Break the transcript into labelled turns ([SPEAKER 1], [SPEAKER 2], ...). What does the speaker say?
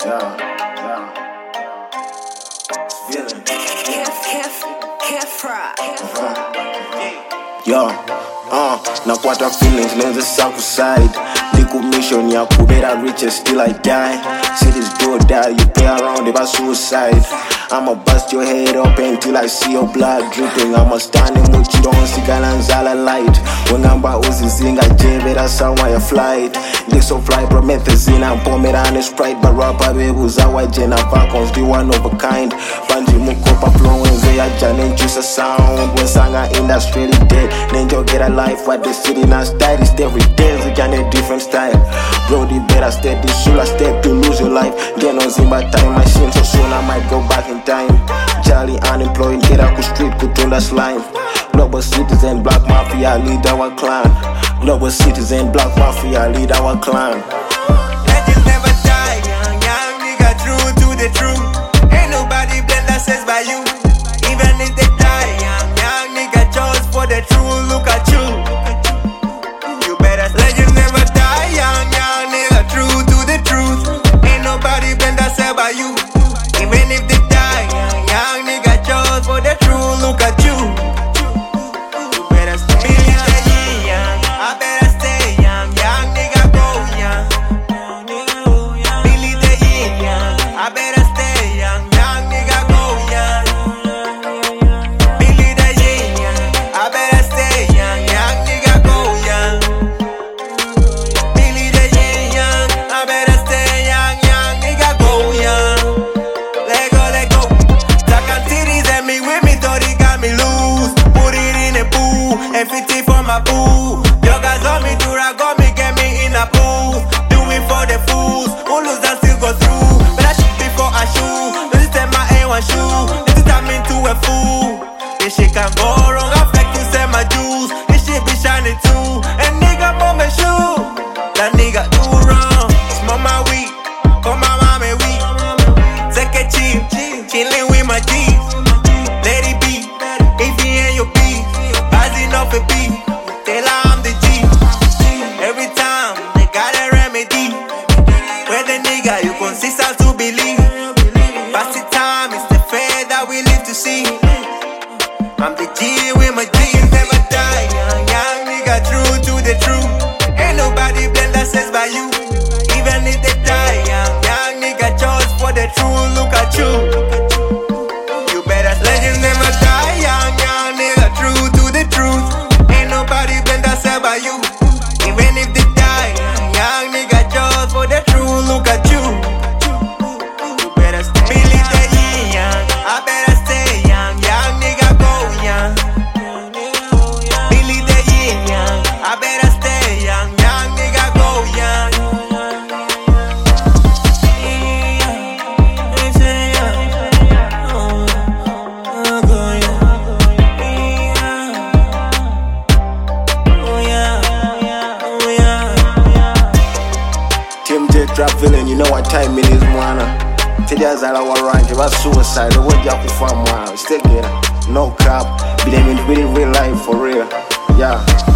[SPEAKER 1] Nakwata feelings, lenses south side. Liquid mission, ya kubera riches, still I die. Cities do or die, you play around about suicide. I'ma bust your head up until I see your blood dripping. I'ma stand in with you, don't see Galanzala light. When I'm about Uzizinga, Jebe, that's how I flight. This so fly, promethazine, I'm pomming on the sprite. But rapper, baby, Uzawa, Jenna, Falcons, the one of a kind. Banji, Mukopa, Flowens, they are Janet, just a sound. When Sanga industry dead, then you get a life what the city now style is every day. We can a different style. Bro, the better step, the soul I step to lose your life. Then on Zimba time machine, so soon I might go back in time. Charlie unemployed, get out the street, could turn that slime. Global citizen, black mafia, lead our clan. Global citizen, black mafia, lead our clan.
[SPEAKER 2] Legends never die, young nigga, true to the truth. Ain't nobody blend that says by you. Even if they die, young nigga, chose for the truth. Look at you. You better. Legends never die, young nigga, true to the truth. Ain't nobody blend that says by you. Even if they die, young nigga, chose for the truth. Look at you. You better stay young. I better stay young nigga, go young. Believe the young. I better stay young nigga, go young. Believe the young. I better stay young nigga, go young. Believe the young. I better stay young nigga, go young. Let go. Takan titties at me with me, thought he got me loose. Put it in a pool, and 50 for my boo. Your guys on me, Dura got me, get me in a pool. Do it for the fools, who lose and still go through. But I shoot before I shoot, this time I ain't one shoe. This time I'm into a fool. This shit can go wrong, I flex to sell my juice. This shit be shining too, and nigga mom me shoe. That nigga do wrong, smell my weed, call my mommy weed. Take a chill, chillin' with my G's. Let it be, if he ain't your beef, rising off a beat. Tell her I'm the G. Every time they got a remedy. Where the nigga you consistent to believe. Pass the time, it's the fair that we live to see. I'm the G with my G's never die. Young nigga, true to the truth. Ain't nobody blend that says by you. Even if they die, young nigga, chose for the truth. Look at you. You better. Legends never die, young nigga, true to the truth. Ain't nobody blend that says by you. Even if they die, young nigga, chose for the truth. Look at you. You better stay. Believe the young. I better stay young nigga, go young. Believe the young. I better stay young nigga, go young.
[SPEAKER 1] Tim J trap feeling, you know what time it is, mwana. Tedias ala warranty, about suicide, the word yaku fam, mwana. Still get it, no cap, be them in real life for real, yeah.